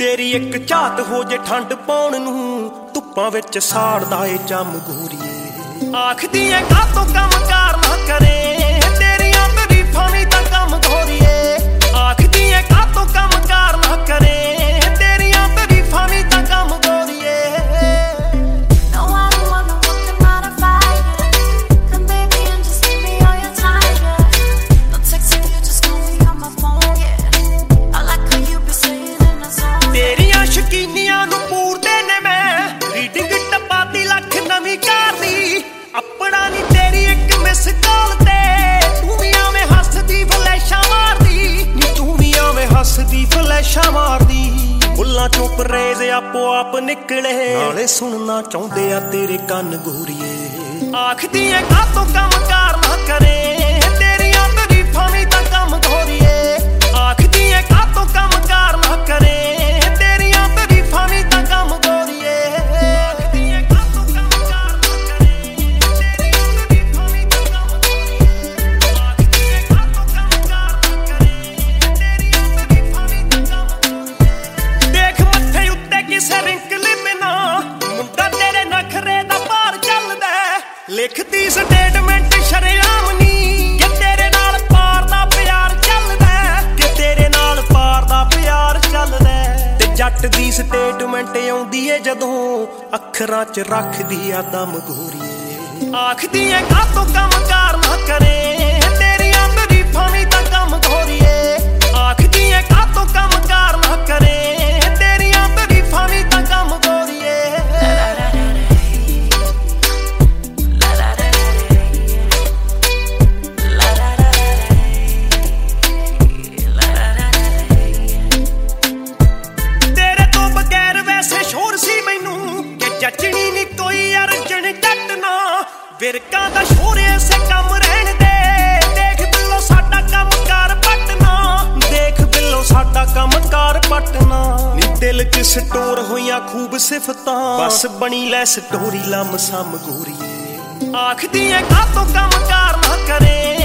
तेरी एक झात हो जे ठंड पाउण नूं धुप्पां विच साड़दा ए चम गोरीए आखदी ऐ कातों कम कार ना करे तेरियां तरीफां वी तां कम गोरीए आखदी ऐ कातों कम कार ना करे तेरियां तरीफां वी तां कम गोरीए अपना नी तेरी एक मिस कॉल ते तू भी आवें हसदी फ्लैशां मारदी नी तू भी आवें हसदी फ्लैशां मारदी बुल्लां चों परेज आपो आप निकले नाले सुनना चाहुंदे आ तेरे कन गोरीए आखदी ऐ कातों कम कार ना करे तेरियां तरीफां वी तां कम गोरीए आखदी ऐ कातों कम कार ना करे तेरियां तरीफां वी तां कम गोरीए लिखती स्टेटमेंट शरेआम नी कि तेरे नाल पार दा प्यार चलदा कि तेरे नाल पार दा प्यार चलदा ते जट दी स्टेटमेंट आउंदी ए जदों अखरां च रखदी आ दम गोरीए आखदी ऐ कातों कम कार ना करे तेरियां तरीफां वी तां कम गोरीए आखदी ऐ कातों कम कार ना करे तेरियां तरीफां वी तां कम गोरीए जचनी नी कोई अर्जन जटना विरका दा शोर ऐसे कम रहन दे देख बिल्लो साडा कम कार पटना देख बिल्लो साडा कम कार पटना नी दिल च स्टोर होइयां खूब सिफतां बस बनी लै स्टोरी लम सम गोरीए आखदी ऐ कातों कम कार ना करे